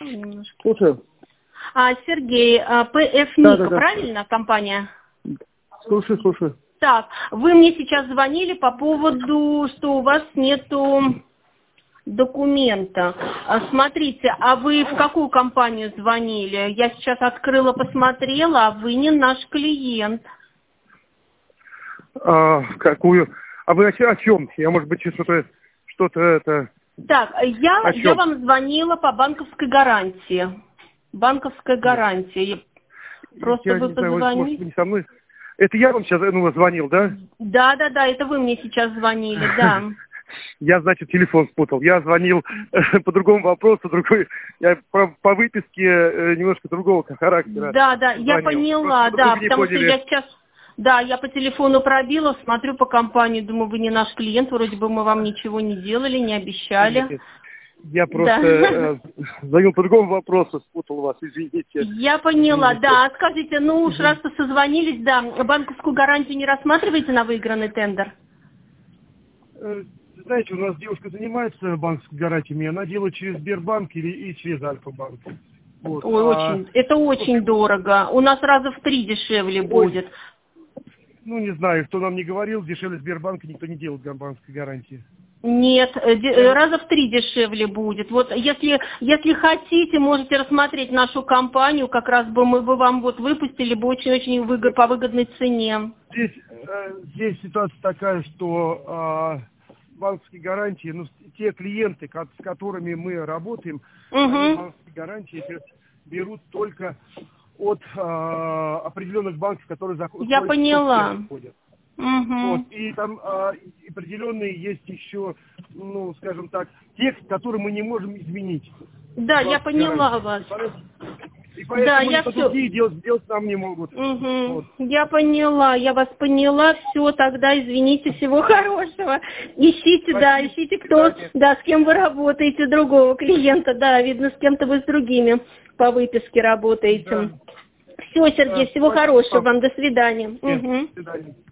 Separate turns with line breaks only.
немножко.
Слушаю.
Сергей, ПФ Ника, правильно, компания?
Слушаю.
Так, вы мне сейчас звонили по поводу, что у вас нету документа. Смотрите, а вы в какую компанию звонили? Я сейчас открыла, посмотрела, а вы не наш клиент.
Какую? А вы о чем? Я, может быть, что-то это...
Так, я вам звонила по банковской гарантии. Банковская гарантия. Просто вы позвонили.
Может, вы не со мной? Это я вам сейчас звонил, да?
Да, это вы мне сейчас звонили, да.
Я, значит, телефон спутал. Я звонил по другому вопросу, я по выписке немножко другого характера.
Да, я поняла, да, потому что я сейчас... Да, я по телефону пробила, смотрю по компании, думаю, вы не наш клиент, вроде бы мы вам ничего не делали, не обещали.
Нет. Я просто звонил по другому вопросу, спутал вас, извините.
Я поняла, да. Скажите, уж раз-то созвонились, да, банковскую гарантию не рассматриваете на выигранный тендер?
Знаете, у нас девушка занимается банковской гарантиями, она делает через Сбербанк и через Альфа-банк. Вот.
Ой, это очень дорого. У нас раза в 3 дешевле будет.
Не знаю, кто нам не говорил, дешевле Сбербанка никто не делает банковской гарантии.
Нет, раза в 3 дешевле будет. Вот если хотите, можете рассмотреть нашу компанию, как раз бы мы бы вам выпустили бы очень-очень по выгодной цене.
Здесь ситуация такая, что банковские гарантии, те клиенты, с которыми мы работаем, они банковские гарантии берут только от определенных банков, которые заходят.
Я поняла.
Вот, и там определенные есть еще, скажем так, текст, который мы не можем изменить.
Да, я поняла вас.
И поэтому другие делать нам не могут. Вот.
Я поняла, я вас поняла. Все, тогда извините, всего хорошего. Ищите, ищите кто, с кем вы работаете, другого клиента. Да, видно, с кем-то вы с другими по выписке работаете. Все, Сергей, всего хорошего вам. До свидания.
До свидания.